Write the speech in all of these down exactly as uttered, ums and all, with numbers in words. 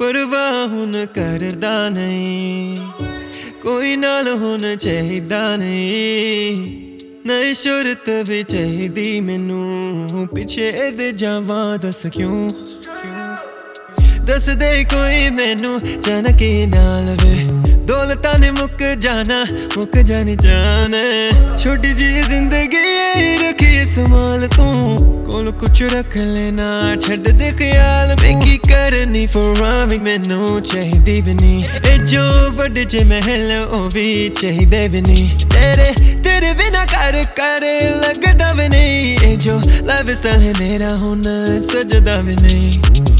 परवाह हुण करदा नहीं, कोई नाल हुण चाहीदा नहीं। नई शुरत भी चाहीदी मैनू, पिछे दे जावां दस क्यों। दस दे कोई मैनू जाना की नाल वे, दौलतां ने मुक जाना मुक जानी जान। छोटी जी जिंदगी रखी संभाल तू, कोल कुछ रख लेना छड्ड दे ख्याल। की करनी फरावी मैनू चाहीदी भी नी, ए जो वड्डे जे महल ओ भी चाहीदे भी नी। तेरे तेरे बिना कर कर लगदा भी नहीं, ए जो लाइफ स्टाइल है मेरा हुण सजदा भी नहीं।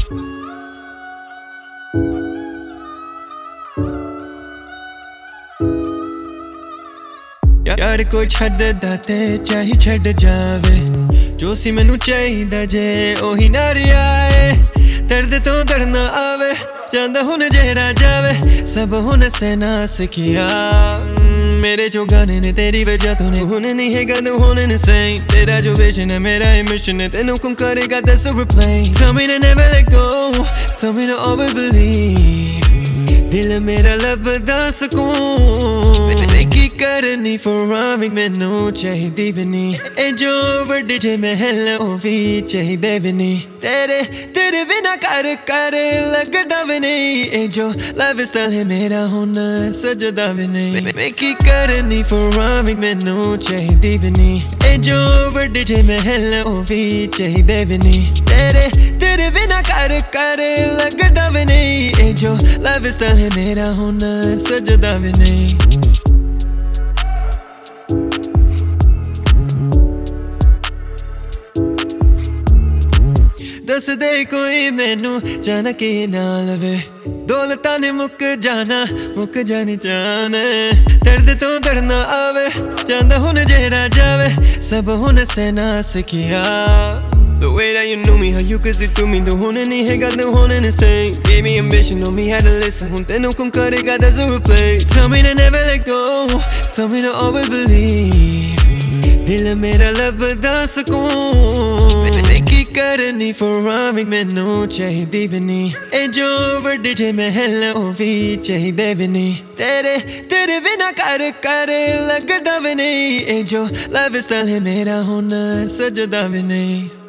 यार कोई छड्डदा ते चाही छड्ड जावे, जो सी मैनू चाहीदा जे ओही ना रियाए। दर्द तो दर्द ना आवे, चांदा हुण जेरा जावे, सब हुण सहना सिखिया। मेरे जो गाने ने तेरी वजह तो ने हुण नहीं है गंद होने ने सही। तेरा जो विजन है मेरा मिशन है, तेनू कौन करेगा दस reply. Tell me to never let go, tell me to always believe, दिल मेरा लभदा सुकून। की करनी फरावी मैनू चाहीदी भी नी, ए जो वड्डे जे महल ओ भी चाहीदे भी नी। तेरे तेरे बिना कर कर लगदा भी नहीं, ए जो लाइफ स्टाइल है मेरा हुण सजदा भी नहीं। की करनी फरावी मैनू चाहीदी भी नी, ए जो वड्डे जे महल ओ भी चाहीदे भी नी। तेरे तेरे बिना कर कर लगदा भी नहीं, ए जो लाइफ स्टाइल है मेरा हुण सजदा भी नहीं। दस दे कोई मैनू जाना की नाल वे, दौलतां ने मुक जाना मुक जानी जान। दर्द तो दर्द ना आवे, चांदा हुण जेरा जावे, सब हुण सहना सिखिया। The way that you knew me, how you could see through me, the हुण नहीं है गंद होने ने same. Gave me ambition, know me how to listen, हुण तेनू कौन करेगा that's a replay। Tell me to never let go, tell me to always believe, दिल मेरा लभदा सुकून। की करनी फरावी मैनू चाहीदी भी नी, ए जो वड्डे जे महल ओ भी चाहीदे भी नी। तेरे तेरे बिना कर कर लगदा भी नहीं, ए जो लाइफ स्टाइल है मेरा हुण सजदा भी नहीं।